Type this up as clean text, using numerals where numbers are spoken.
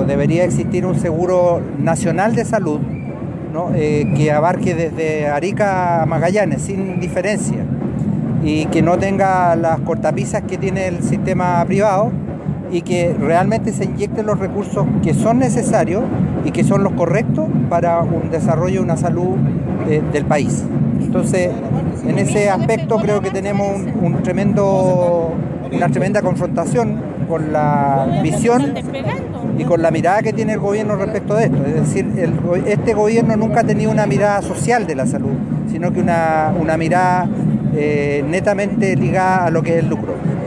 debería existir un seguro nacional de salud, ¿no? Que abarque desde Arica a Magallanes, sin diferencia, y que no tenga las cortapisas que tiene el sistema privado, y que realmente se inyecten los recursos que son necesarios y que son los correctos para un desarrollo y una salud del país. Entonces, en ese aspecto creo que tenemos una tremenda confrontación con la visión y con la mirada que tiene el gobierno respecto de esto. Es decir, este gobierno nunca ha tenido una mirada social de la salud, sino que una mirada netamente ligada a lo que es el lucro.